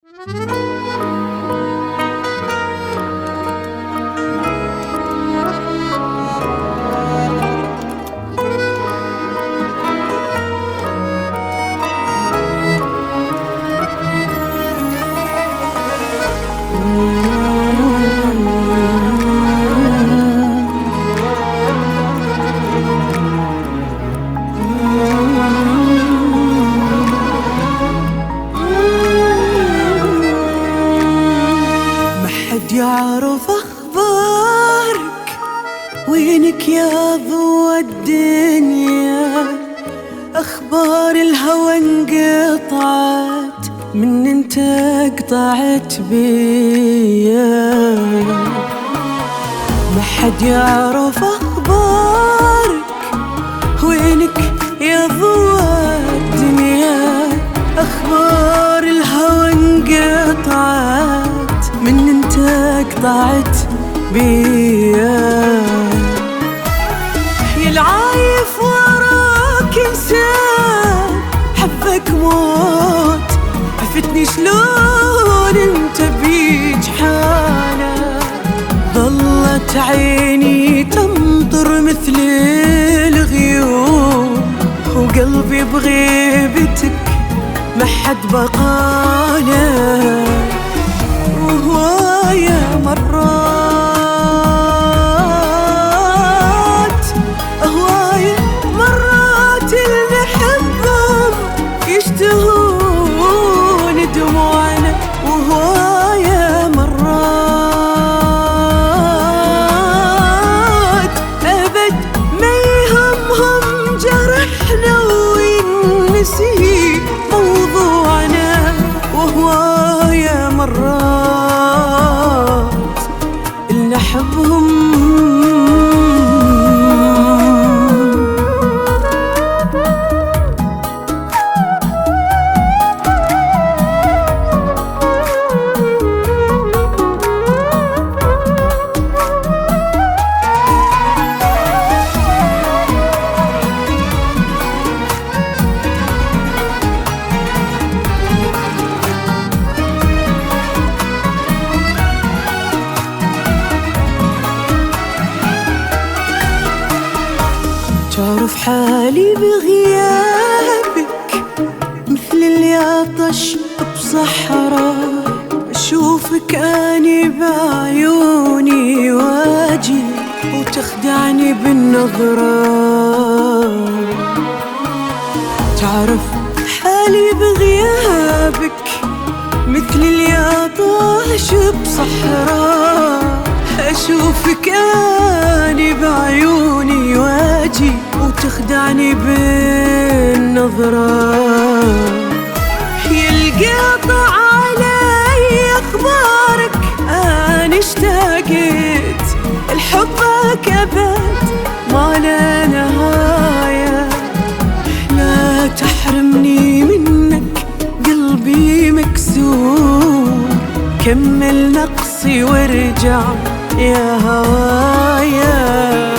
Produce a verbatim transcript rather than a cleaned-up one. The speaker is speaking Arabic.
يعرف أخبارك، وينك يا ضوى الدنيا؟ أخبار الهوى انقطعت من انت قطعت بيا. ما حد يعرف أخبارك، وينك يا ضوى الدنيا؟ أخبار الهوى انقطعت من انت قطعت بيا. يا العايف وراك انسان حبك موت، عفتني شلون انت بجحانه. ظلت عيني تمطر مثل الغيوم، وقلبي بغيبتك ما حد بقاله. وهواية مرات هواية مرات اللي نحبهم يشتهون دموعنا. وهواية مرات أبد ما يهمهم جرحنا وينسي موضوعنا. وهواية مرات اللي نحبهم تعرف حالي بغيابك مثل اللي عطش بصحراء. أشوفك أني بعيوني واجي وتخدعني بالنظرة. تعرف حالي بغيابك مثل اللي عطش بصحراء. أشوفك أني بعيوني واجي وتخدعني بالنظرة. يلقطع علي أخبارك أنا اشتاقت لحبك أبد ما لا نهاية. لا تحرمني منك قلبي مكسور، كمل نقصي وارجع يا هوايا.